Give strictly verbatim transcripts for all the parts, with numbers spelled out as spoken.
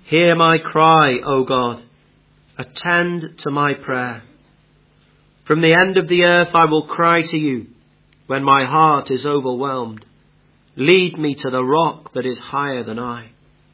Hear my cry, O God. Attend to my prayer. From the end of the earth I will cry to you when my heart is overwhelmed. Lead me to the rock that is higher than I.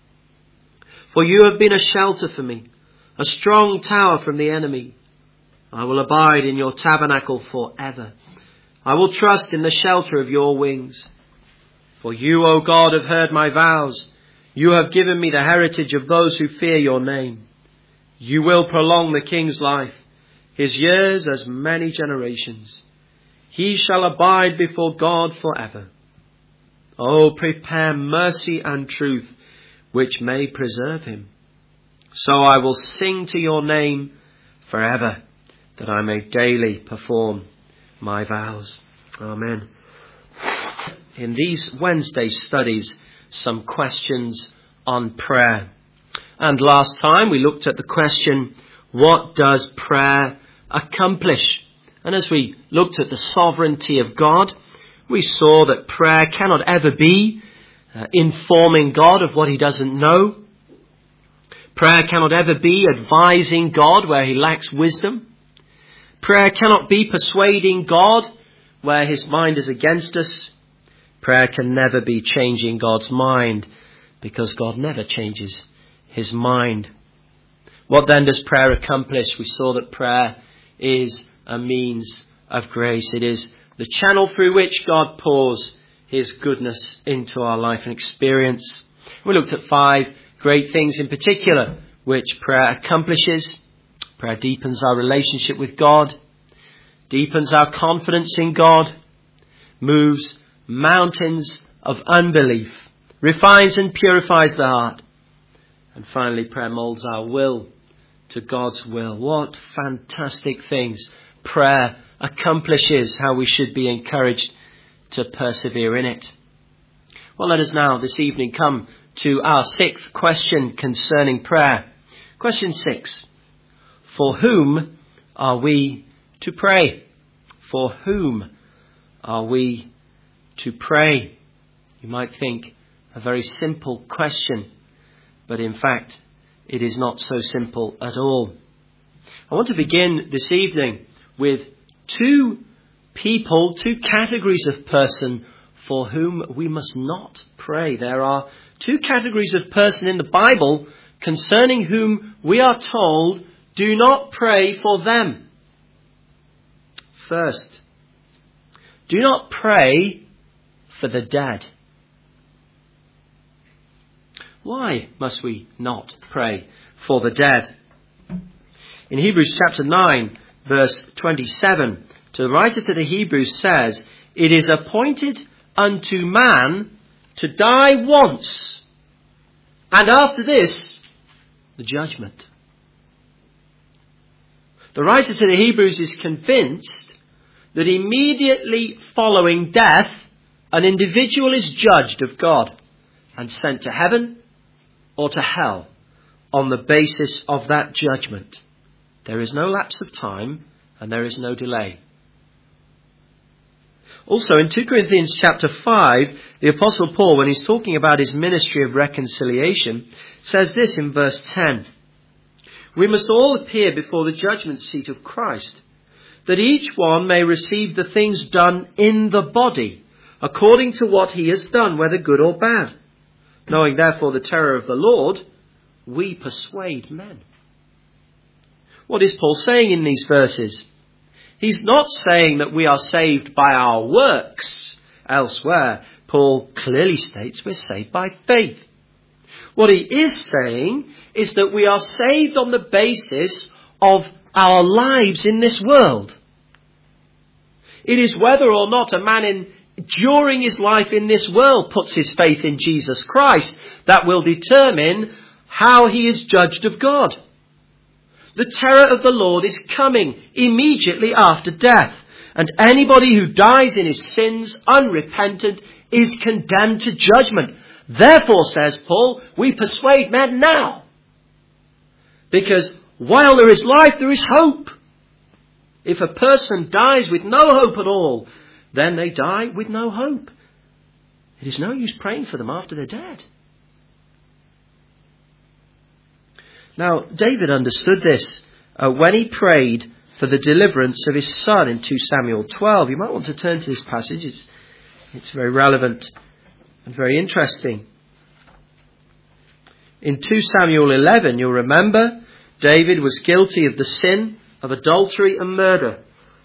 For you have been a shelter for me, a strong tower from the enemy. I will abide in your tabernacle forever. I will trust in the shelter of your wings. For you, O God, have heard my vows. You have given me the heritage of those who fear your name. You will prolong the king's life, his years as many generations. He shall abide before God forever. Oh, prepare mercy and truth, which may preserve him. So I will sing to your name forever, that I may daily perform my vows. Amen. In these Wednesday studies, some questions on prayer. And last time we looked at the question, what does prayer accomplish? And as we looked at the sovereignty of God, we saw that prayer cannot ever be uh, informing God of what he doesn't know. Prayer cannot ever be advising God where he lacks wisdom. Prayer cannot be persuading God where his mind is against us. Prayer can never be changing God's mind, because God never changes his mind. What then does prayer accomplish? We saw that prayer is a means of grace. It is the channel through which God pours his goodness into our life and experience. We looked at five great things in particular which prayer accomplishes. Prayer deepens our relationship with God, deepens our confidence in God, moves mountains of unbelief, refines and purifies the heart, and finally prayer molds our will to God's will. What fantastic things prayer accomplishes, how we should be encouraged to persevere in it. Well, let us now this evening come to our sixth question concerning prayer. Question six. For whom are we to pray? For whom are we to pray? You might think a very simple question, but in fact it is not so simple at all. I want to begin this evening with two people, two categories of person for whom we must not pray. There are two categories of person in the Bible concerning whom we are told, do not pray for them. First, do not pray for the dead. Why must we not pray for the dead? In Hebrews chapter nine, verse twenty-seven, the writer to the Hebrews says, it is appointed unto man to die once, and after this, the judgment. The writer to the Hebrews is convinced that immediately following death, an individual is judged of God and sent to heaven or to hell on the basis of that judgment. There is no lapse of time and there is no delay. Also in Second Corinthians chapter five, the Apostle Paul, when he's talking about his ministry of reconciliation, says this in verse ten. We must all appear before the judgment seat of Christ, that each one may receive the things done in the body, according to what he has done, whether good or bad. Knowing therefore the terror of the Lord, we persuade men. What is Paul saying in these verses? He's not saying that we are saved by our works. Elsewhere, Paul clearly states we're saved by faith. What he is saying is that we are saved on the basis of our lives in this world. It is whether or not a man in during his life in this world puts his faith in Jesus Christ that will determine how he is judged of God. The terror of the Lord is coming immediately after death, and anybody who dies in his sins unrepentant is condemned to judgment. Therefore, says Paul, we persuade men now, because while there is life, there is hope. If a person dies with no hope at all, then they die with no hope. It is no use praying for them after they're dead. Now, David understood this uh, when he prayed for the deliverance of his son in two Samuel twelve. You might want to turn to this passage. It's, it's very relevant and very interesting. In two Samuel eleven, you'll remember, David was guilty of the sin of adultery and murder.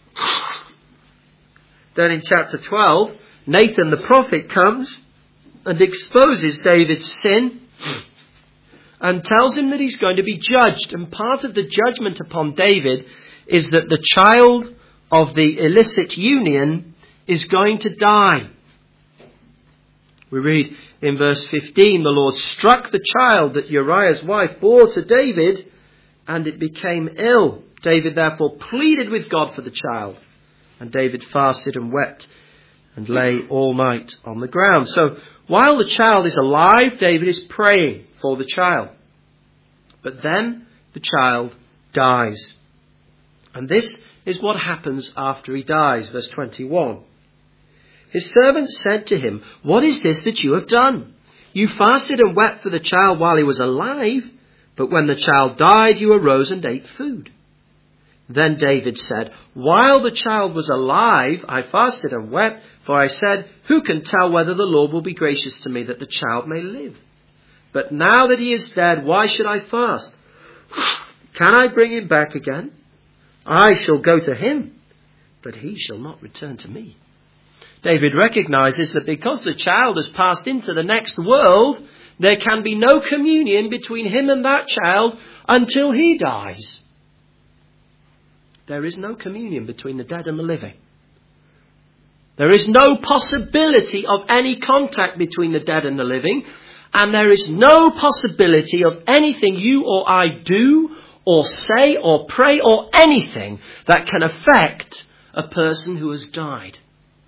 Then in chapter twelve, Nathan the prophet comes and exposes David's sin and tells him that he's going to be judged. And part of the judgment upon David is that the child of the illicit union is going to die. We read in verse fifteen, the Lord struck the child that Uriah's wife bore to David, and it became ill. David therefore pleaded with God for the child. And David fasted and wept and lay all night on the ground. So while the child is alive, David is praying for the child. But then the child dies. And this is what happens after he dies. Verse twenty-one. His servants said to him, "What is this that you have done? You fasted and wept for the child while he was alive, but when the child died, you arose and ate food." Then David said, "While the child was alive, I fasted and wept, for I said, who can tell whether the Lord will be gracious to me that the child may live? But now that he is dead, why should I fast? Can I bring him back again? I shall go to him, but he shall not return to me." David recognizes that because the child has passed into the next world, there can be no communion between him and that child until he dies. There is no communion between the dead and the living. There is no possibility of any contact between the dead and the living. And there is no possibility of anything you or I do or say or pray or anything that can affect a person who has died.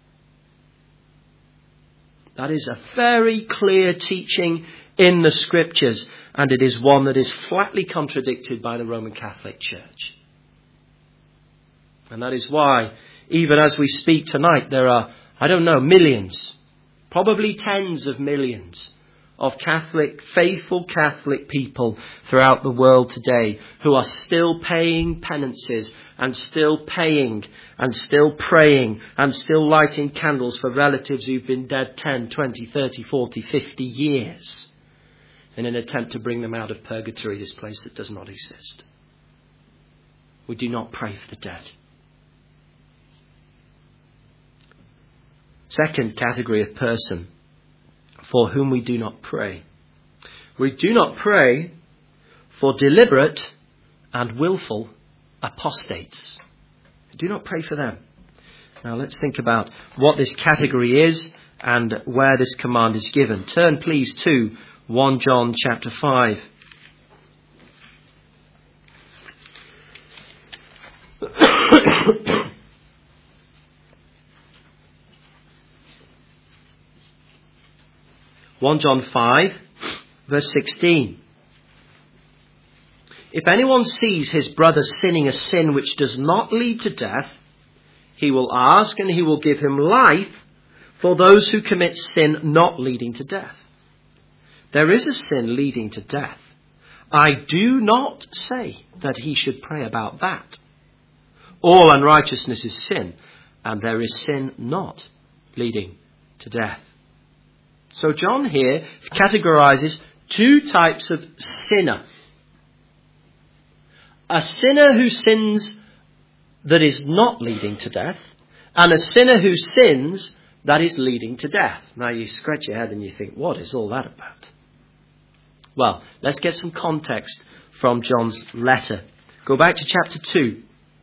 That is a very clear teaching in the Scriptures, and it is one that is flatly contradicted by the Roman Catholic Church. And that is why, even as we speak tonight, there are, I don't know, millions, probably tens of millions of Catholic, faithful Catholic people throughout the world today who are still paying penances and still paying and still praying and still lighting candles for relatives who've been dead ten, twenty, thirty, forty, fifty years in an attempt to bring them out of purgatory, this place that does not exist. We do not pray for the dead. Second category of person for whom we do not pray. We do not pray for deliberate and willful apostates. We do not pray for them. Now let's think about what this category is and where this command is given. Turn please to First John chapter five. First John five, verse sixteen. If anyone sees his brother sinning a sin which does not lead to death, he will ask and he will give him life for those who commit sin not leading to death. There is a sin leading to death. I do not say that he should pray about that. All unrighteousness is sin, and there is sin not leading to death. So John here categorizes two types of sinner. A sinner who sins that is not leading to death, and a sinner who sins that is leading to death. Now you scratch your head and you think, what is all that about? Well, let's get some context from John's letter. Go back to chapter two.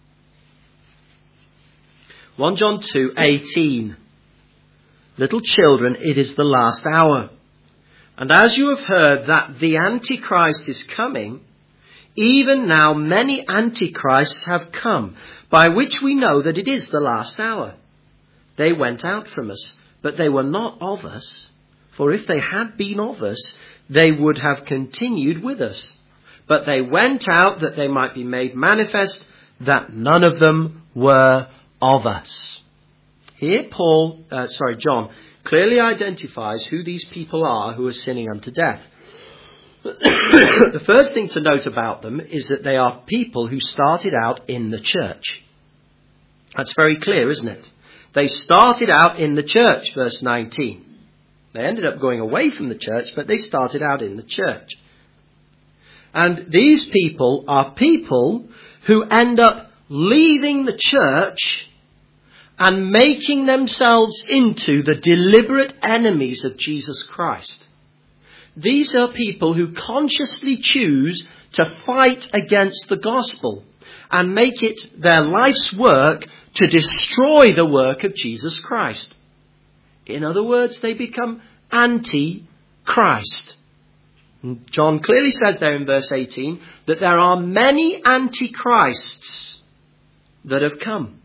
First John two, eighteen. Little children, it is the last hour. And as you have heard that the Antichrist is coming, even now many Antichrists have come, by which we know that it is the last hour. They went out from us, but they were not of us. For if they had been of us, they would have continued with us. But they went out that they might be made manifest that none of them were of us. Here Paul, uh, sorry, John, clearly identifies who these people are who are sinning unto death. The first thing to note about them is that they are people who started out in the church. That's very clear, isn't it? They started out in the church, verse nineteen. They ended up going away from the church, but they started out in the church. And these people are people who end up leaving the church and making themselves into the deliberate enemies of Jesus Christ. These are people who consciously choose to fight against the gospel and make it their life's work to destroy the work of Jesus Christ. In other words, they become anti-Christ. John clearly says there in verse eighteen that there are many antichrists that have come.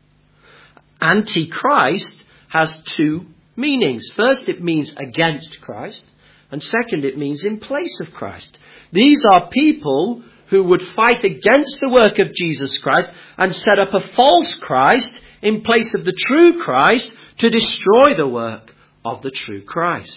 Antichrist has two meanings. First, it means against Christ. And second, it means in place of Christ. These are people who would fight against the work of Jesus Christ and set up a false Christ in place of the true Christ to destroy the work of the true Christ.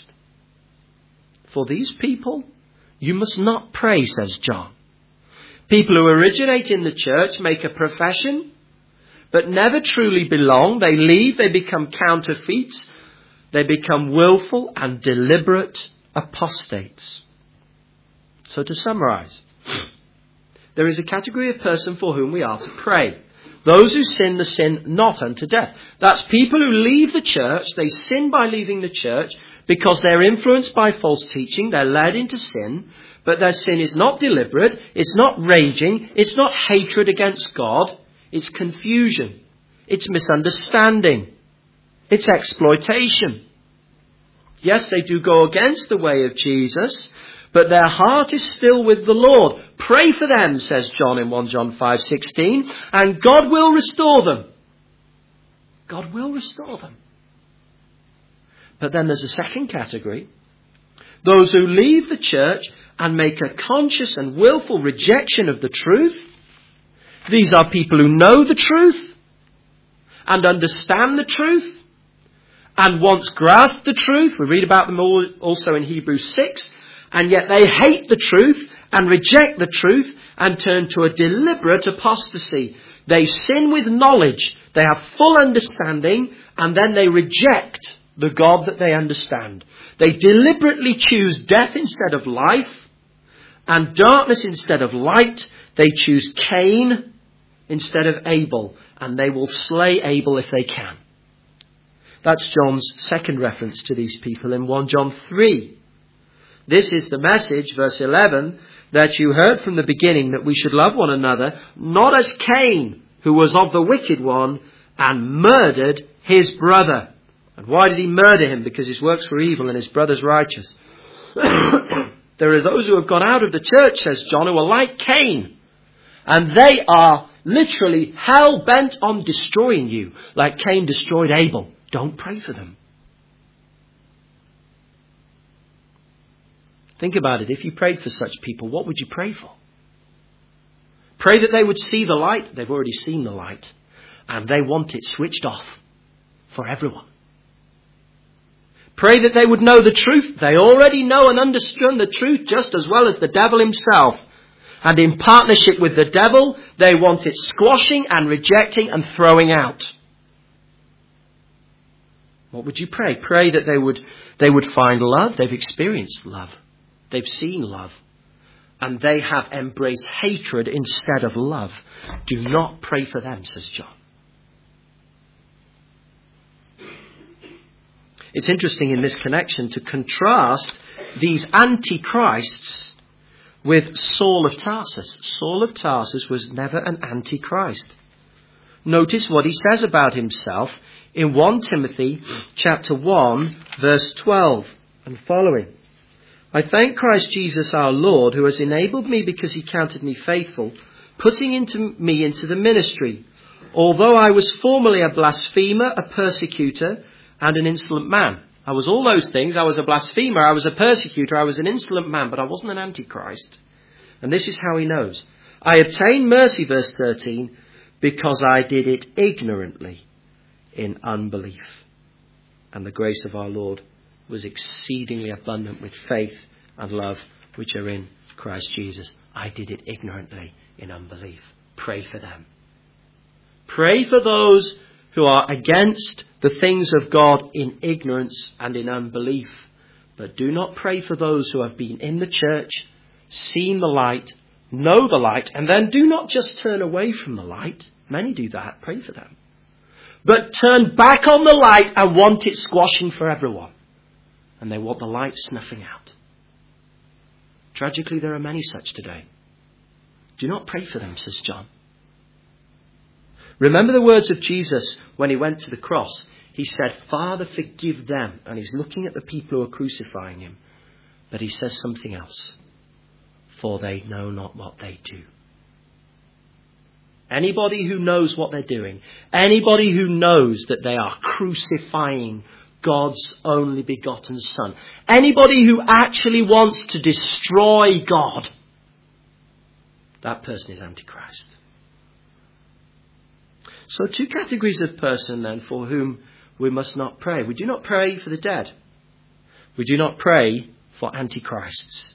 For these people, you must not pray, says John. People who originate in the church make a profession, but never truly belong. They leave, they become counterfeits, they become willful and deliberate apostates. So to summarize, there is a category of person for whom we are to pray. Those who sin the sin not unto death. That's people who leave the church. They sin by leaving the church because they're influenced by false teaching. They're led into sin. But their sin is not deliberate. It's not raging. It's not hatred against God. It's confusion. It's misunderstanding. It's exploitation. Yes, they do go against the way of Jesus, but their heart is still with the Lord. Pray for them, says John in First John five sixteen, and God will restore them. God will restore them. But then there's a second category. Those who leave the church and make a conscious and willful rejection of the truth. These are people who know the truth and understand the truth and once grasped the truth. We read about them all also in Hebrews six. And yet they hate the truth and reject the truth and turn to a deliberate apostasy. They sin with knowledge. They have full understanding and then they reject the God that they understand. They deliberately choose death instead of life and darkness instead of light. They choose Cain instead of Abel, and they will slay Abel if they can. That's John's second reference to these people in First John three. This is the message, verse eleven, that you heard from the beginning, that we should love one another, not as Cain, who was of the wicked one and murdered his brother. And why did he murder him? Because his works were evil and his brother's righteous. There are those who have gone out of the church, says John, who are like Cain. And they are literally hell-bent on destroying you, like Cain destroyed Abel. Don't pray for them. Think about it. If you prayed for such people, what would you pray for? Pray that they would see the light. They've already seen the light. And they want it switched off for everyone. Pray that they would know the truth. They already know and understand the truth just as well as the devil himself. And in partnership with the devil, they want it squashing and rejecting and throwing out. What would you pray? Pray that they would, they would find love. They've experienced love. They've seen love. And they have embraced hatred instead of love. Do not pray for them, says John. It's interesting in this connection to contrast these antichrists with Saul of Tarsus. Saul of Tarsus was never an antichrist. Notice what he says about himself in First Timothy chapter one, verse twelve and following. I thank Christ Jesus our Lord, who has enabled me because he counted me faithful, putting into me into the ministry. Although I was formerly a blasphemer, a persecutor, and an insolent man. I was all those things. I was a blasphemer, I was a persecutor, I was an insolent man, but I wasn't an antichrist. And this is how he knows. I obtained mercy, verse thirteen, because I did it ignorantly in unbelief. And the grace of our Lord was exceedingly abundant with faith and love which are in Christ Jesus. I did it ignorantly in unbelief. Pray for them. Pray for those who are against the things of God in ignorance and in unbelief. But do not pray for those who have been in the church, seen the light, know the light, and then do not just turn away from the light. Many do that. Pray for them. But turn back on the light and want it squashing for everyone. And they want the light snuffing out. Tragically, there are many such today. Do not pray for them, says John. Remember the words of Jesus when he went to the cross. He said, Father, forgive them. And he's looking at the people who are crucifying him. But he says something else. For they know not what they do. Anybody who knows what they're doing, anybody who knows that they are crucifying God's only begotten Son, anybody who actually wants to destroy God, that person is Antichrist. So two categories of person then for whom we must not pray. We do not pray for the dead. We do not pray for Antichrists.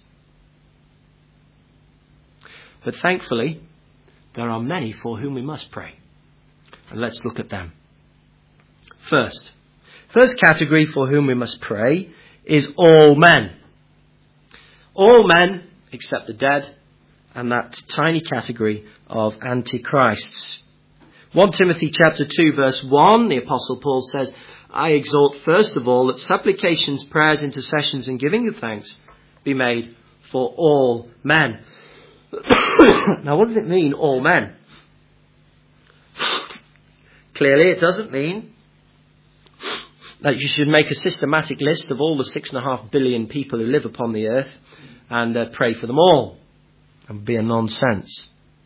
But thankfully, there are many for whom we must pray. And let's look at them. First, first category for whom we must pray is all men. All men except the dead and that tiny category of antichrists. First Timothy chapter two verse one, the Apostle Paul says, I exhort first of all that supplications, prayers, intercessions and giving of thanks be made for all men. Now what does it mean, all men? Clearly it doesn't mean that you should make a systematic list of all the six and a half billion people who live upon the earth and uh, pray for them all. That would be a nonsense.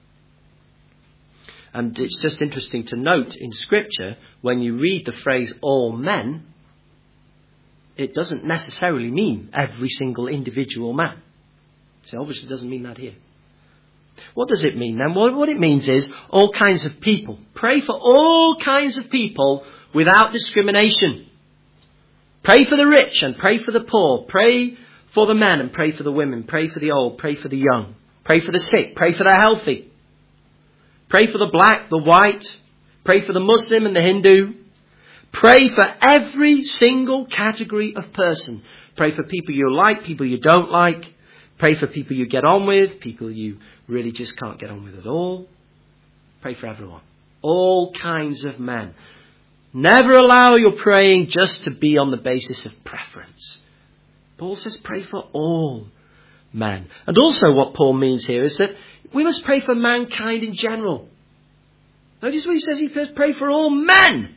And it's just interesting to note in Scripture, when you read the phrase all men, it doesn't necessarily mean every single individual man. So obviously it doesn't mean that here. What does it mean then? Well, what it means is all kinds of people. Pray for all kinds of people without discrimination. Pray for the rich and pray for the poor. Pray for the men and pray for the women. Pray for the old. Pray for the young. Pray for the sick. Pray for the healthy. Pray for the black, the white. Pray for the Muslim and the Hindu. Pray for every single category of person. Pray for people you like, people you don't like. Pray for people you get on with, people you really just can't get on with at all. Pray for everyone. All kinds of men. Never allow your praying just to be on the basis of preference. Paul says pray for all men. And also what Paul means here is that we must pray for mankind in general. Notice what he says, he says pray for all men.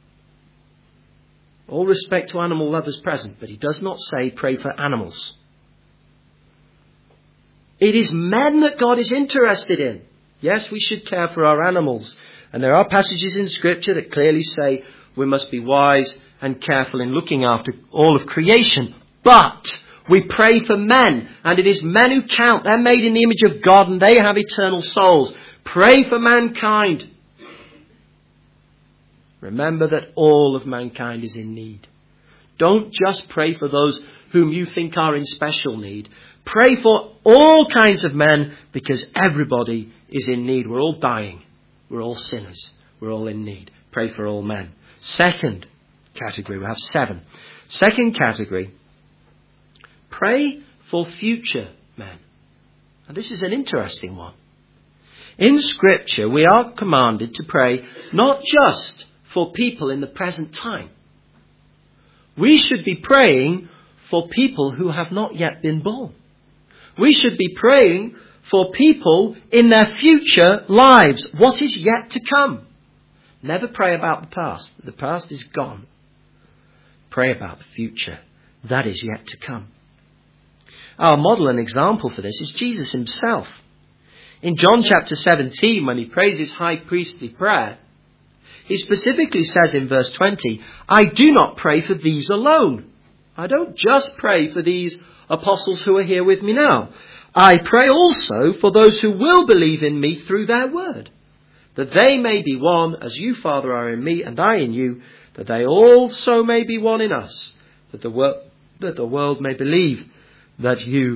All respect to animal lovers present, but he does not say pray for animals. It is men that God is interested in. Yes, we should care for our animals. And there are passages in Scripture that clearly say we must be wise and careful in looking after all of creation. But we pray for men, and it is men who count. They're made in the image of God and they have eternal souls. Pray for mankind. Remember that all of mankind is in need. Don't just pray for those whom you think are in special need. Pray for all kinds of men because everybody is in need. We're all dying. We're all sinners. We're all in need. Pray for all men. Second category, we have seven. Second category, pray for future men. And this is an interesting one. In Scripture, we are commanded to pray not just for people in the present time. We should be praying for people who have not yet been born. We should be praying for people in their future lives. What is yet to come? Never pray about the past. The past is gone. Pray about the future. That is yet to come. Our model and example for this is Jesus himself. In John chapter seventeen, when he prays his high priestly prayer, he specifically says in verse twenty, I do not pray for these alone. I don't just pray for these apostles who are here with me now. I pray also for those who will believe in me through their word, that they may be one as you, Father, are in me and I in you, that they also may be one in us, that the, wor- that the world may believe that you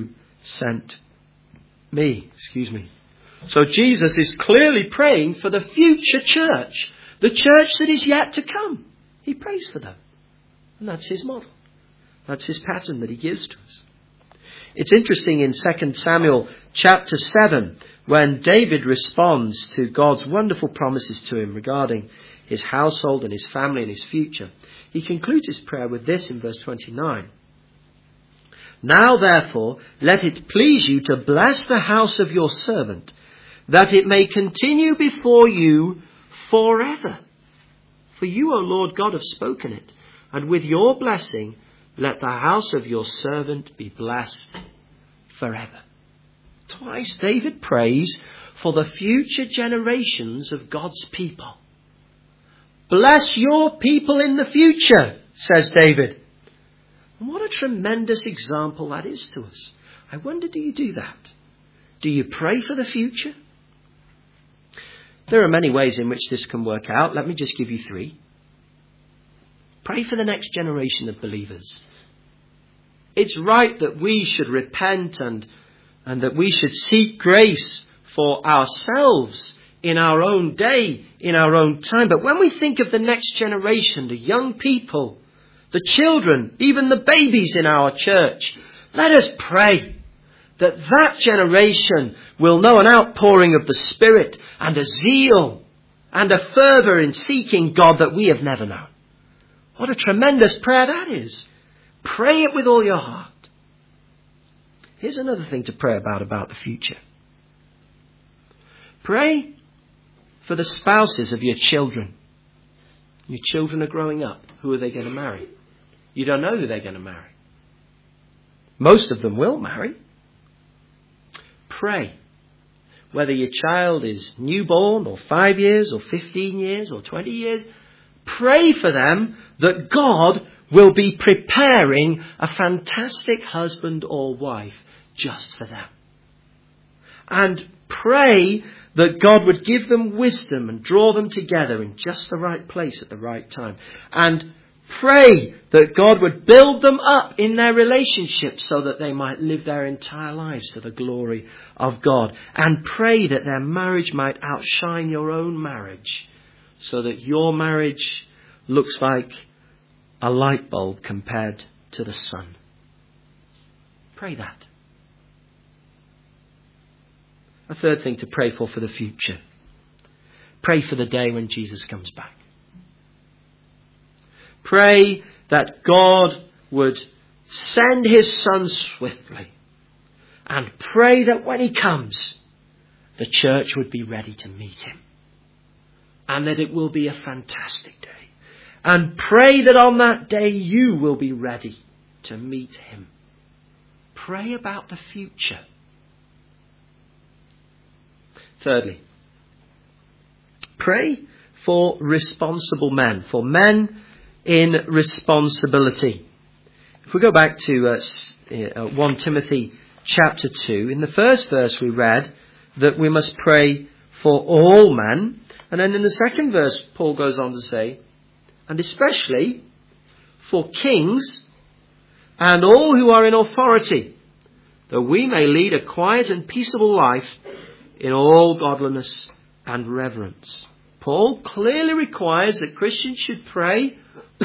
sent me. Excuse me. So Jesus is clearly praying for the future church, the church that is yet to come. He prays for them. And that's his model. That's his pattern that he gives to us. It's interesting in Second Samuel chapter seven, when David responds to God's wonderful promises to him regarding his household and his family and his future. He concludes his prayer with this in verse twenty-nine. Now therefore, let it please you to bless the house of your servant, that it may continue before you forever. For you, O Lord God, have spoken it, and with your blessing, let the house of your servant be blessed forever. Twice David prays for the future generations of God's people. Bless your people in the future, says David. And what a tremendous example that is to us. I wonder, do you do that? Do you pray for the future? There are many ways in which this can work out. Let me just give you three. Pray for the next generation of believers. It's right that we should repent and, and that we should seek grace for ourselves in our own day, in our own time. But when we think of the next generation, the young people, the children, even the babies in our church, let us pray that that generation will know an outpouring of the Spirit and a zeal and a fervour in seeking God that we have never known. What a tremendous prayer that is. Pray it with all your heart. Here's another thing to pray about, about the future. Pray for the spouses of your children. Your children are growing up. Who are they going to marry? You don't know who they're going to marry. Most of them will marry. Pray. Whether your child is newborn or five years or fifteen years or twenty years, pray for them that God will be preparing a fantastic husband or wife just for them. And pray that God would give them wisdom and draw them together in just the right place at the right time. And pray that God would build them up in their relationships so that they might live their entire lives to the glory of God. And pray that their marriage might outshine your own marriage so that your marriage looks like a light bulb compared to the sun. Pray that. A third thing to pray for for the future. Pray for the day when Jesus comes back. Pray that God would send his Son swiftly. And pray that when he comes, the church would be ready to meet him. And that it will be a fantastic day. And pray that on that day you will be ready to meet him. Pray about the future. Thirdly, pray for responsible men, for men in responsibility. If we go back to uh, First Timothy chapter two, in the first verse we read that we must pray for all men. And then in the second verse, Paul goes on to say, and especially for kings and all who are in authority, that we may lead a quiet and peaceable life in all godliness and reverence. Paul clearly requires that Christians should pray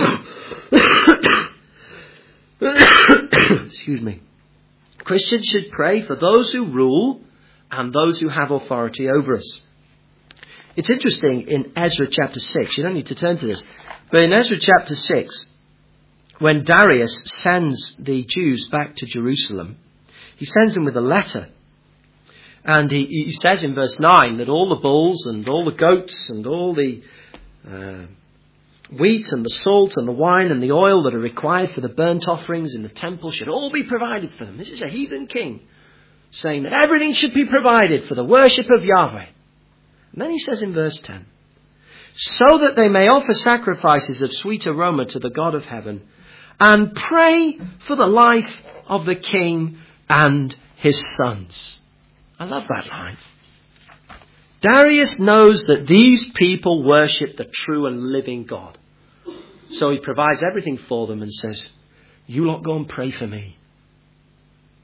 excuse me. Christians should pray for those who rule and those who have authority over us. It's interesting in Ezra chapter six, you don't need to turn to this, but in Ezra chapter six, when Darius sends the Jews back to Jerusalem, he sends them with a letter. And he, he says in verse nine that all the bulls and all the goats and all the uh, wheat and the salt and the wine and the oil that are required for the burnt offerings in the temple should all be provided for them. This is a heathen king saying that everything should be provided for the worship of Yahweh. And then he says in verse ten, so that they may offer sacrifices of sweet aroma to the God of heaven and pray for the life of the king and his sons. I love that line. Darius knows that these people worship the true and living God. So he provides everything for them and says, you lot go and pray for me.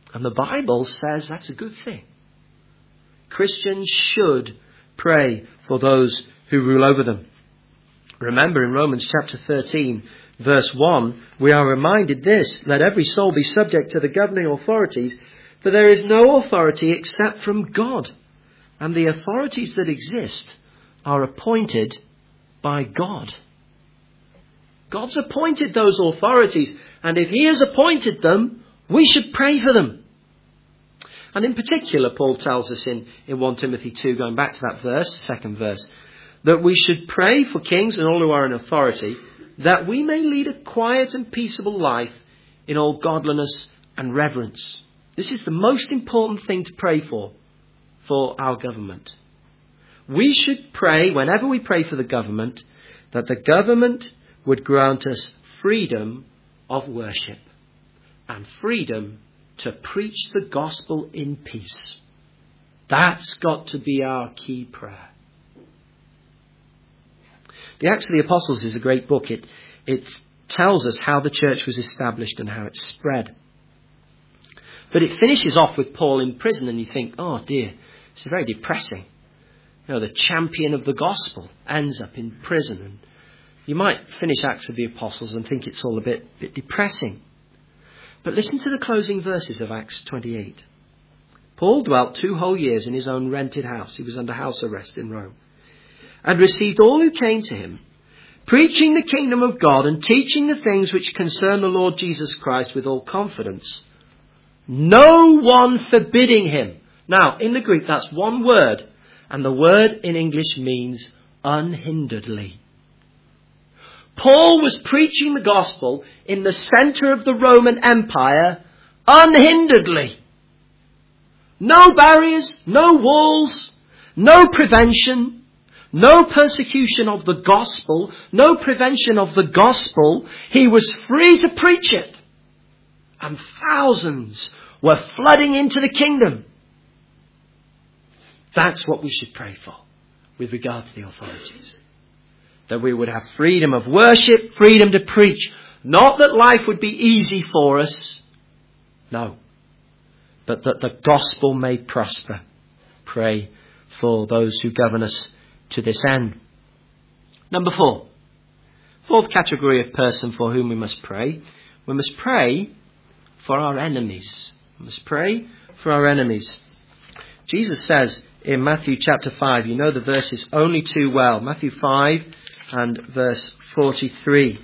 And the Bible says that's a good thing. Christians should pray for those who rule over them. Remember in Romans chapter thirteen, verse one, we are reminded this, let every soul be subject to the governing authorities, for there is no authority except from God. And the authorities that exist are appointed by God. God's appointed those authorities, and if he has appointed them, we should pray for them. And in particular, Paul tells us in, in First Timothy two, going back to that verse, second verse, that we should pray for kings and all who are in authority, that we may lead a quiet and peaceable life in all godliness and reverence. This is the most important thing to pray for, for our government. We should pray, whenever we pray for the government, that the government would grant us freedom of worship and freedom to preach the gospel in peace. That's got to be our key prayer. The Acts of the Apostles is a great book. It, it tells us how the church was established and how it spread. But it finishes off with Paul in prison, and you think, oh dear, this is very depressing. You know, the champion of the gospel ends up in prison. And you might finish Acts of the Apostles and think it's all a bit, bit depressing. But listen to the closing verses of Acts twenty-eight. Paul dwelt two whole years in his own rented house. He was under house arrest in Rome. And received all who came to him, preaching the kingdom of God and teaching the things which concern the Lord Jesus Christ with all confidence. No one forbidding him. Now, in the Greek, that's one word. And the word in English means unhinderedly. Paul was preaching the gospel in the centre of the Roman Empire unhinderedly. No barriers, no walls, no prevention, no persecution of the gospel, no prevention of the gospel. He was free to preach it. And thousands were flooding into the kingdom. That's what we should pray for with regard to the authorities. That we would have freedom of worship, freedom to preach. Not that life would be easy for us. No. But that the gospel may prosper. Pray for those who govern us to this end. Number four. Fourth category of person for whom we must pray. We must pray for our enemies. We must pray for our enemies. Jesus says in Matthew chapter five, you know the verses only too well. Matthew five and verse forty-three.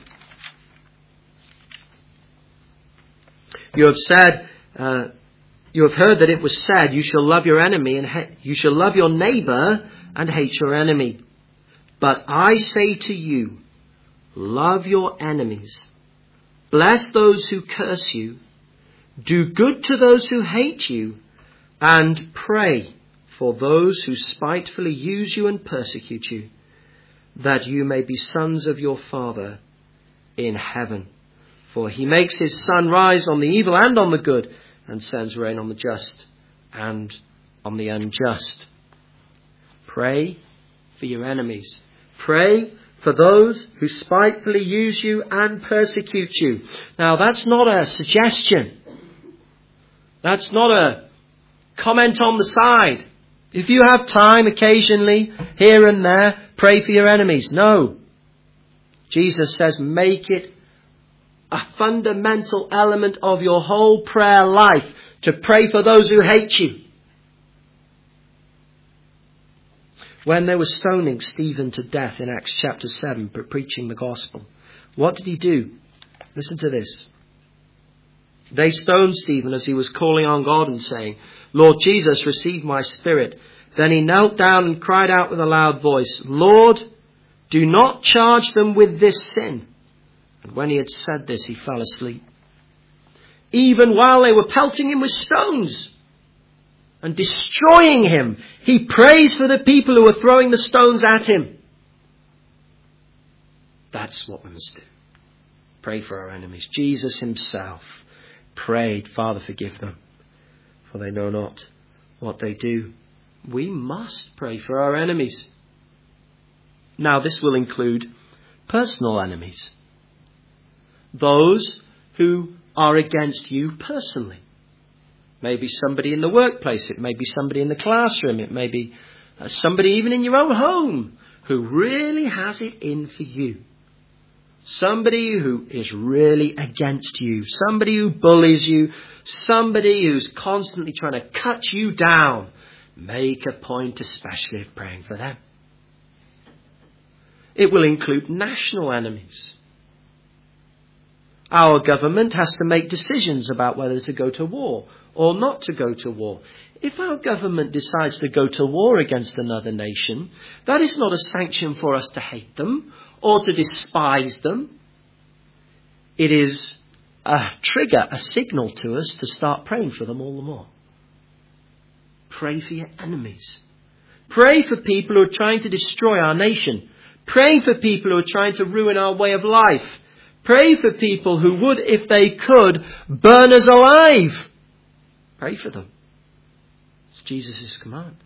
You have said, uh, you have heard that it was said, you shall love your enemy and ha- you shall love your neighbour and hate your enemy. But I say to you, love your enemies. Bless those who curse you. Do good to those who hate you. And pray for those who spitefully use you and persecute you, that you may be sons of your Father in heaven. For he makes his sun rise on the evil and on the good, and sends rain on the just and on the unjust. Pray for your enemies. Pray for those who spitefully use you and persecute you. Now, that's not a suggestion. That's not a comment on the side. If you have time occasionally, here and there, pray for your enemies. No. Jesus says, make it a fundamental element of your whole prayer life to pray for those who hate you. When they were stoning Stephen to death in Acts chapter seven for preaching the gospel, what did he do? Listen to this. They stoned Stephen as he was calling on God and saying, Lord Jesus, receive my spirit. Then he knelt down and cried out with a loud voice, Lord, do not charge them with this sin. And when he had said this, he fell asleep. Even while they were pelting him with stones and destroying him, he prays for the people who are throwing the stones at him. That's what we must do. Pray for our enemies. Jesus himself prayed, Father, forgive them, for they know not what they do. We must pray for our enemies. Now, this will include personal enemies. Those who are against you personally. Maybe somebody in the workplace. It may be somebody in the classroom. It may be uh, somebody even in your own home who really has it in for you. Somebody who is really against you. Somebody who bullies you. Somebody who's constantly trying to cut you down. Make a point especially of praying for them. It will include national enemies. Our government has to make decisions about whether to go to war or not to go to war. If our government decides to go to war against another nation, that is not a sanction for us to hate them or to despise them. It is a trigger, a signal to us to start praying for them all the more. Pray for your enemies. Pray for people who are trying to destroy our nation. Pray for people who are trying to ruin our way of life. Pray for people who would, if they could, burn us alive. Pray for them. It's Jesus' command.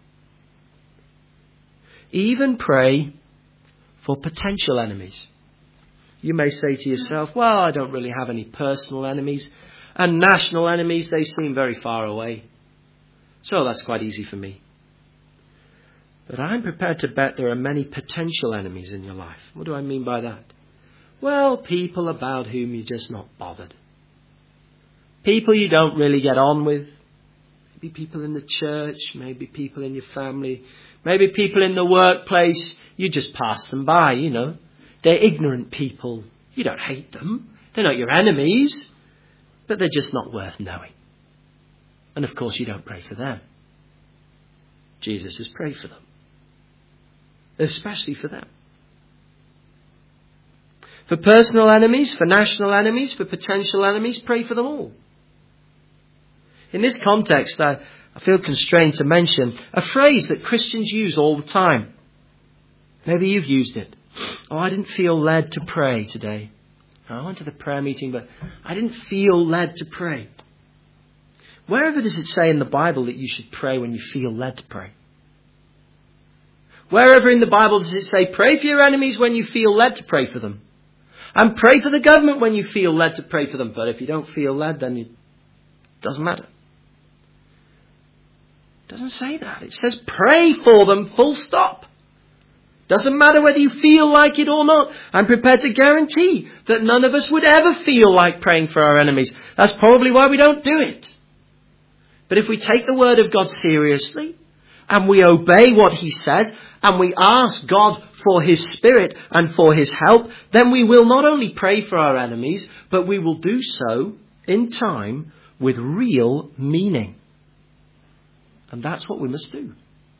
Even pray for potential enemies. You may say to yourself, well, I don't really have any personal enemies. And national enemies, they seem very far away. So that's quite easy for me. But I'm prepared to bet there are many potential enemies in your life. What do I mean by that? Well, people about whom you're just not bothered. People you don't really get on with. Maybe people in the church, maybe people in your family, maybe people in the workplace. You just pass them by, you know. They're ignorant people. You don't hate them. They're not your enemies, but they're just not worth knowing. And of course you don't pray for them. Jesus has prayed for them. Especially for them. For personal enemies, for national enemies, for potential enemies, pray for them all. In this context, I, I feel constrained to mention a phrase that Christians use all the time. Maybe you've used it. Oh, I didn't feel led to pray today. I went to the prayer meeting, but I didn't feel led to pray. Wherever does it say in the Bible that you should pray when you feel led to pray? Wherever in the Bible does it say, pray for your enemies when you feel led to pray for them? And pray for the government when you feel led to pray for them. But if you don't feel led, then it doesn't matter. It doesn't say that. It says pray for them, full stop. Doesn't matter whether you feel like it or not. I'm prepared to guarantee that none of us would ever feel like praying for our enemies. That's probably why we don't do it. But if we take the word of God seriously, and we obey what he says, and we ask God for his spirit and for his help, then we will not only pray for our enemies, but we will do so in time with real meaning. And that's what we must do.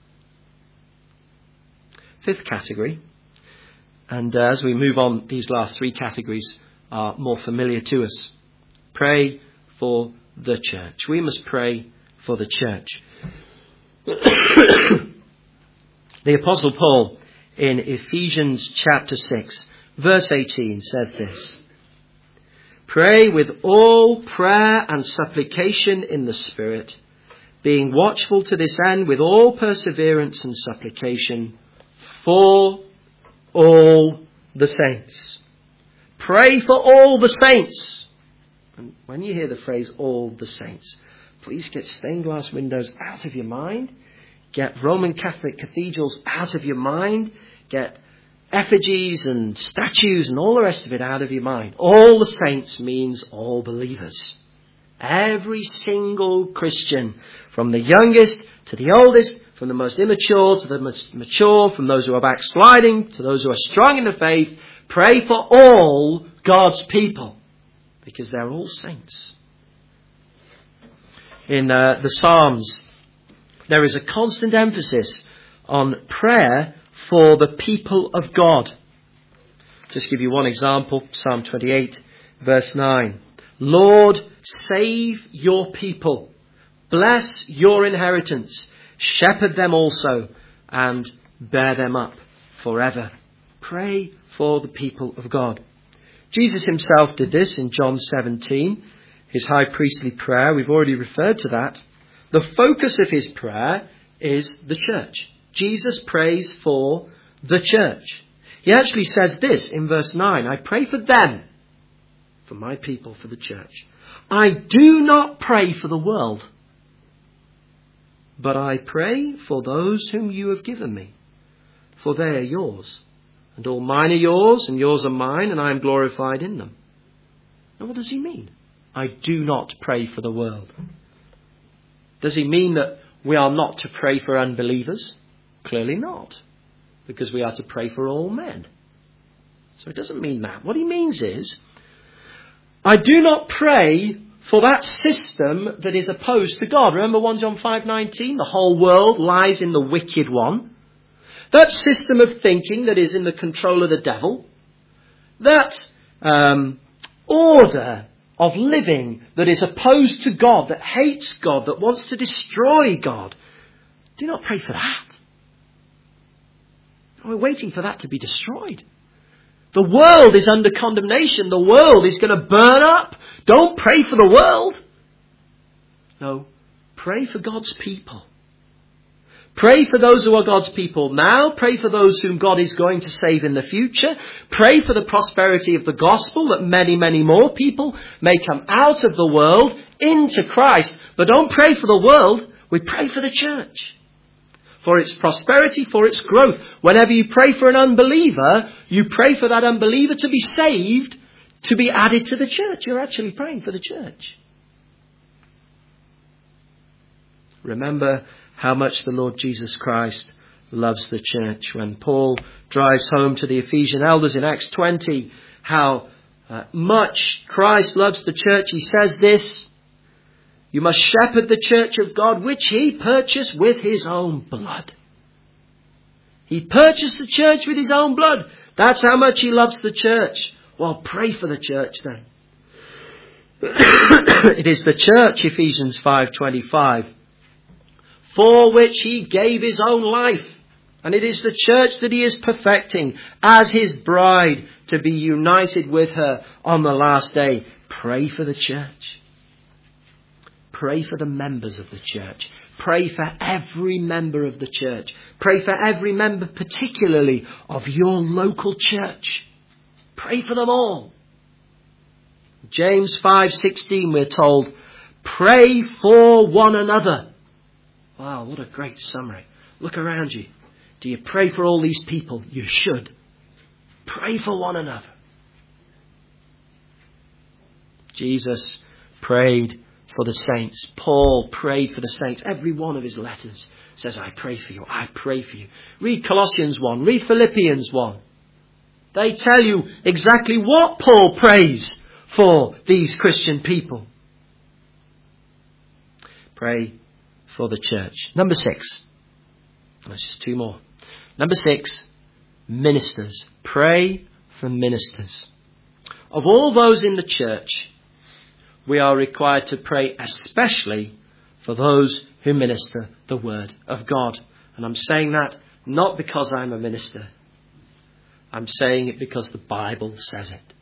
Fifth category, and uh, as we move on, these last three categories are more familiar to us. Pray for the church. We must pray for the church. The Apostle Paul in Ephesians chapter six, verse eighteen says this: Pray with all prayer and supplication in the Spirit, being watchful to this end with all perseverance and supplication for all the saints. Pray for all the saints. And when you hear the phrase all the saints, please get stained glass windows out of your mind. Get Roman Catholic cathedrals out of your mind. Get effigies and statues and all the rest of it out of your mind. All the saints means all believers. Every single Christian, from the youngest to the oldest, from the most immature to the most mature, from those who are backsliding to those who are strong in the faith, pray for all God's people, because they're all saints. In uh, the Psalms, there is a constant emphasis on prayer for the people of God. Just give you one example, Psalm twenty-eight, verse nine. Lord, save your people. Bless your inheritance. Shepherd them also and bear them up forever. Pray for the people of God. Jesus himself did this in John seventeen, his high priestly prayer. We've already referred to that. The focus of his prayer is the church. Jesus prays for the church. He actually says this in verse nine, I pray for them, for my people, for the church. I do not pray for the world. But I pray for those whom you have given me, for they are yours, and all mine are yours, and yours are mine, and I am glorified in them. Now what does he mean? I do not pray for the world. Does he mean that we are not to pray for unbelievers? Clearly not, because we are to pray for all men. So it doesn't mean that. What he means is, I do not pray for that system that is opposed to God. Remember First John five nineteen? The whole world lies in the wicked one. That system of thinking that is in the control of the devil. That um, order of living that is opposed to God, that hates God, that wants to destroy God. Do not pray for that. We're waiting for that to be destroyed. The world is under condemnation. The world is going to burn up. Don't pray for the world. No, pray for God's people. Pray for those who are God's people now. Pray for those whom God is going to save in the future. Pray for the prosperity of the gospel, that many, many more people may come out of the world into Christ. But don't pray for the world. We pray for the church. For its prosperity, for its growth. Whenever you pray for an unbeliever, you pray for that unbeliever to be saved, to be added to the church. You're actually praying for the church. Remember how much the Lord Jesus Christ loves the church. When Paul drives home to the Ephesian elders in Acts twenty, how uh, much Christ loves the church, he says this: you must shepherd the church of God, which he purchased with his own blood. He purchased the church with his own blood. That's how much he loves the church. Well, pray for the church then. It is the church, Ephesians five twenty-five, for which he gave his own life. And it is the church that he is perfecting as his bride, to be united with her on the last day. Pray for the church. Pray for the members of the church. Pray for every member of the church. Pray for every member, particularly of your local church. Pray for them all. James five sixteen, we're told, pray for one another. Wow, what a great summary. Look around you. Do you pray for all these people? You should. Pray for one another. Jesus prayed for the saints. Paul prayed for the saints. Every one of his letters says, I pray for you. I pray for you. Read Colossians one. Read Philippians one. They tell you exactly what Paul prays for these Christian people. Pray for the church. Number six. That's just two more. Number six, ministers. Pray for ministers. Of all those in the church, we are required to pray especially for those who minister the word of God. And I'm saying that not because I'm a minister. I'm saying it because the Bible says it.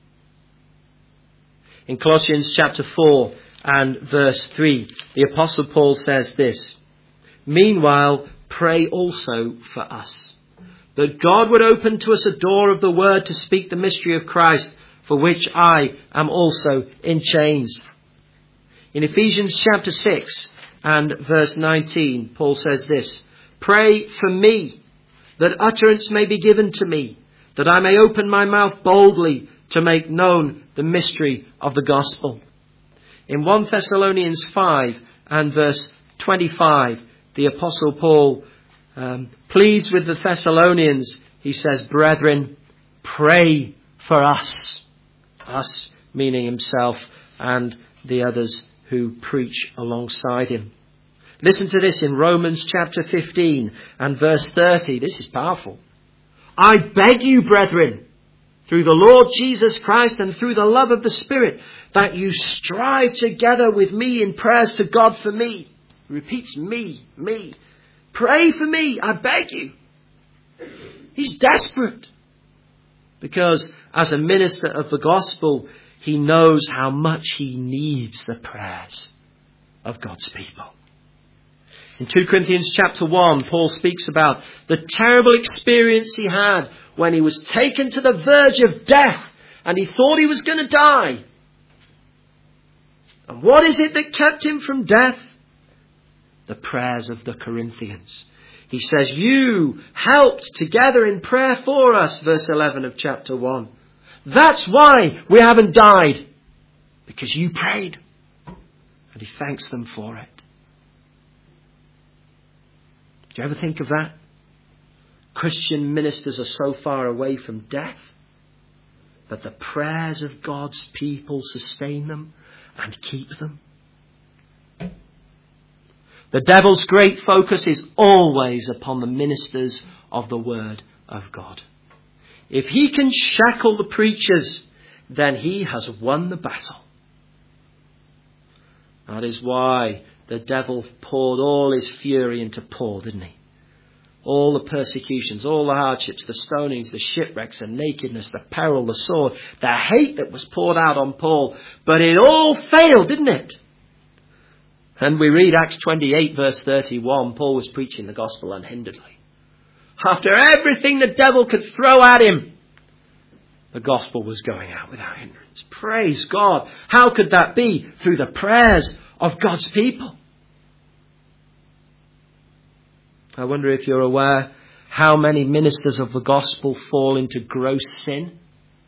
In Colossians chapter four and verse three, the Apostle Paul says this: meanwhile, pray also for us, that God would open to us a door of the word to speak the mystery of Christ, for which I am also in chains. In Ephesians chapter six and verse nineteen, Paul says this: pray for me, that utterance may be given to me, that I may open my mouth boldly to make known the mystery of the gospel. In First Thessalonians five and verse twenty-five, the Apostle Paul um, pleads with the Thessalonians. He says, brethren, pray for us. Us meaning himself and the others who preach alongside him. Listen to this in Romans chapter fifteen and verse thirty. This is powerful. I beg you, brethren, through the Lord Jesus Christ and through the love of the Spirit, that you strive together with me in prayers to God for me. He repeats me, me. Pray for me, I beg you. He's desperate. Because as a minister of the gospel, he knows how much he needs the prayers of God's people. In Second Corinthians chapter one, Paul speaks about the terrible experience he had when he was taken to the verge of death and he thought he was going to die. And what is it that kept him from death? the prayers of the Corinthians. He says, you helped together in prayer for us, verse eleven of chapter one. That's why we haven't died, because you prayed. And he thanks them for it. Do you ever think of that? Christian ministers are so far away from death, but the prayers of God's people sustain them and keep them. The devil's great focus is always upon the ministers of the Word of God. If he can shackle the preachers, then he has won the battle. That is why the devil poured all his fury into Paul, didn't he? All the persecutions, all the hardships, the stonings, the shipwrecks, the nakedness, the peril, the sword, the hate that was poured out on Paul. But it all failed, didn't it? And we read Acts twenty-eight verse thirty-one, Paul was preaching the gospel unhinderedly. After everything the devil could throw at him, the gospel was going out without hindrance. Praise God. How could that be? Through the prayers of God's people. I wonder if you're aware how many ministers of the gospel fall into gross sin.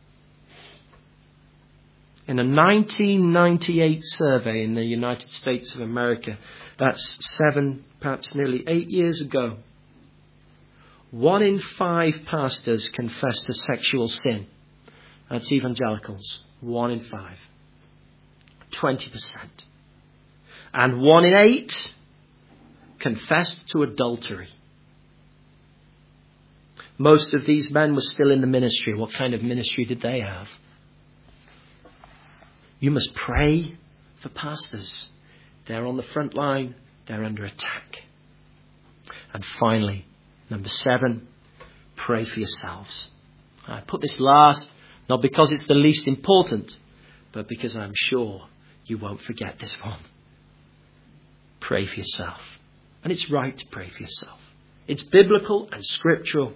In a nineteen ninety-eight survey in the United States of America, that's seven, perhaps nearly eight years ago, one in five pastors confessed to sexual sin. That's evangelicals. One in five. twenty percent. And one in eight confessed to adultery. Most of these men were still in the ministry. What kind of ministry did they have? You must pray for pastors. They're on the front line. They're under attack. And finally, number seven, pray for yourselves. I put this last, not because it's the least important, but because I'm sure you won't forget this one. Pray for yourself. And it's right to pray for yourself. It's biblical and scriptural.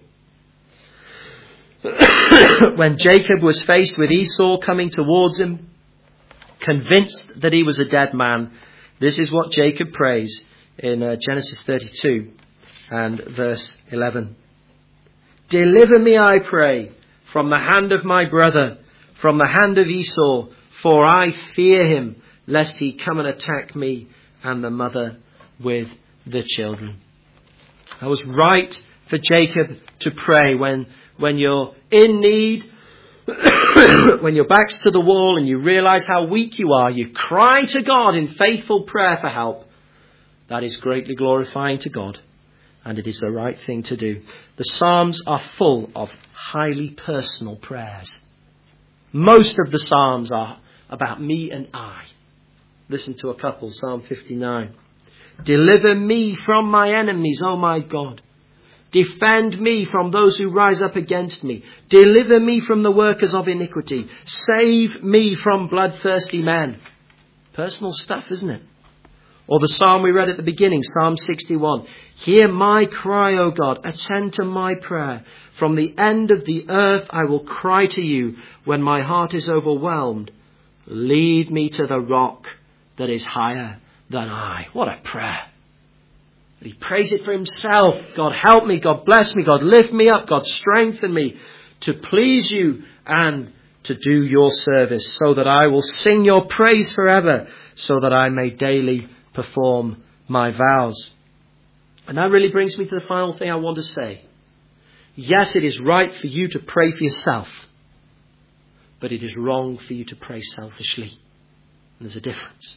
When Jacob was faced with Esau coming towards him, convinced that he was a dead man, this is what Jacob prays in uh, Genesis thirty-two and verse eleven. Deliver me, I pray, from the hand of my brother, from the hand of Esau, for I fear him, lest he come and attack me and the mother with the children. I was right for Jacob to pray when, when you're in need, when your back's to the wall and you realize how weak you are, you cry to God in faithful prayer for help. That is greatly glorifying to God, and it is the right thing to do. The Psalms are full of highly personal prayers. Most of the Psalms are about me and I. Listen to a couple. Psalm fifty-nine. Deliver me from my enemies, O my God. Defend me from those who rise up against me. Deliver me from the workers of iniquity. Save me from bloodthirsty men. Personal stuff, isn't it? Or the psalm we read at the beginning, Psalm sixty-one. Hear my cry, O God. Attend to my prayer. From the end of the earth I will cry to you when my heart is overwhelmed. Lead me to the rock that is higher than I. What a prayer. He prays it for himself. God help me. God bless me. God lift me up. God strengthen me to please you and to do your service, so that I will sing your praise forever, so that I may daily perform my vows. And that really brings me to the final thing I want to say. Yes, it is right for you to pray for yourself, but it is wrong for you to pray selfishly. And there's a difference.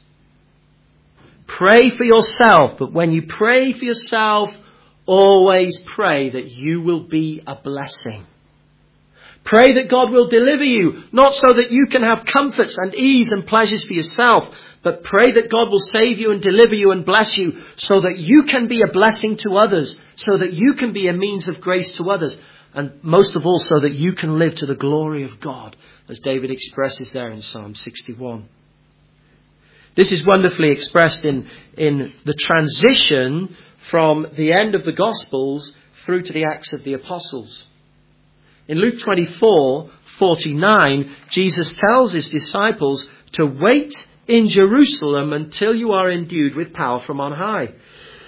Pray for yourself, but when you pray for yourself, always pray that you will be a blessing. Pray that God will deliver you, not so that you can have comforts and ease and pleasures for yourself, but pray that God will save you and deliver you and bless you so that you can be a blessing to others, so that you can be a means of grace to others, and most of all, so that you can live to the glory of God, as David expresses there in Psalm sixty-one. This is wonderfully expressed in, in the transition from the end of the Gospels through to the Acts of the Apostles. In Luke twenty-four forty-nine, Jesus tells his disciples to wait in Jerusalem until you are endued with power from on high.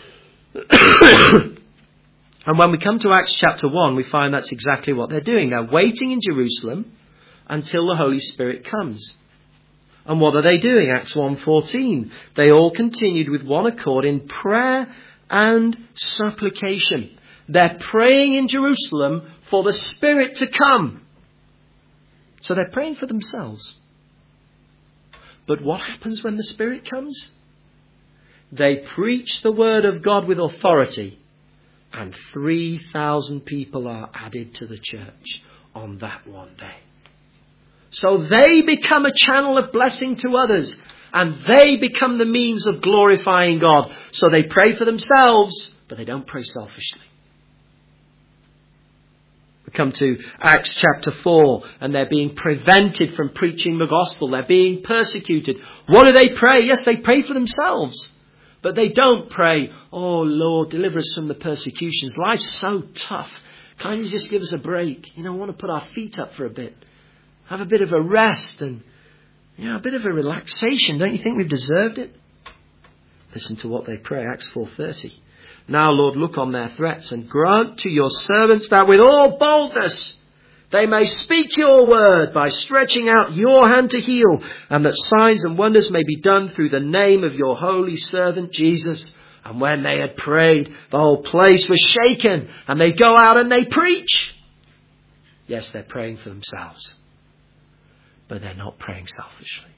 And when we come to Acts chapter one, we find that's exactly what they're doing. They're waiting in Jerusalem until the Holy Spirit comes. And what are they doing? Acts one fourteen. They all continued with one accord in prayer and supplication. They're praying in Jerusalem for the Spirit to come. So they're praying for themselves. But what happens when the Spirit comes? They preach the word of God with authority, and three thousand people are added to the church on that one day. So they become a channel of blessing to others, and they become the means of glorifying God. So they pray for themselves, but they don't pray selfishly. We come to Acts chapter four, and they're being prevented from preaching the gospel. They're being persecuted. What do they pray? Yes, they pray for themselves. But they don't pray, oh Lord, deliver us from the persecutions. Life's so tough. Can't you just give us a break? You know, I want to put our feet up for a bit. Have a bit of a rest and, you know, a bit of a relaxation. Don't you think we've deserved it? Listen to what they pray. Acts four thirty. Now, Lord, look on their threats and grant to your servants that with all boldness they may speak your word by stretching out your hand to heal, and that signs and wonders may be done through the name of your holy servant Jesus. And when they had prayed, the whole place was shaken, and they go out and they preach. Yes, they're praying for themselves, but they're not praying selfishly.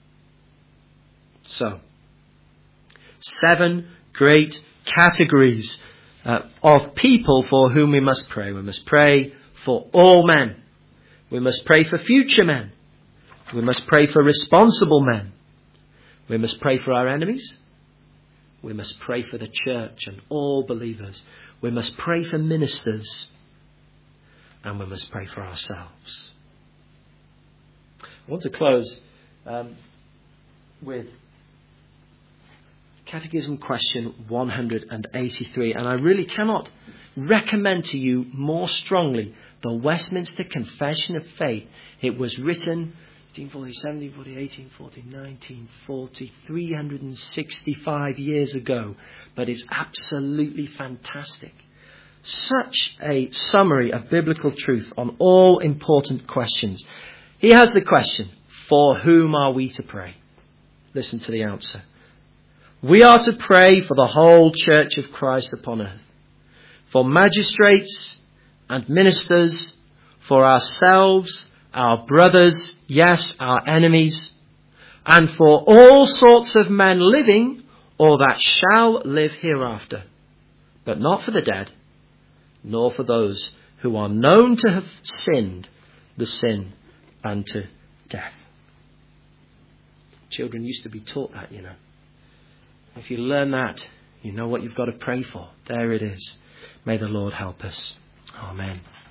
So, seven great categories uh, of people for whom we must pray. We must pray for all men. We must pray for future men. We must pray for responsible men. We must pray for our enemies. We must pray for the church and all believers. We must pray for ministers. And we must pray for ourselves. I want to close um, with Catechism question one hundred eighty-three. And I really cannot recommend to you more strongly the Westminster Confession of Faith. It was written sixteen forty, seventeen forty, eighteen forty, nineteen forty, three hundred sixty-five years ago. But it's absolutely fantastic. Such a summary of biblical truth on all important questions. He has the question, for whom are we to pray? Listen to the answer. We are to pray for the whole Church of Christ upon earth, for magistrates and ministers, for ourselves, our brothers, yes, our enemies, and for all sorts of men living or that shall live hereafter, but not for the dead, nor for those who are known to have sinned the sin unto death. Children used to be taught that, you know. If you learn that, you know what you've got to pray for. There it is. May the Lord help us. Amen.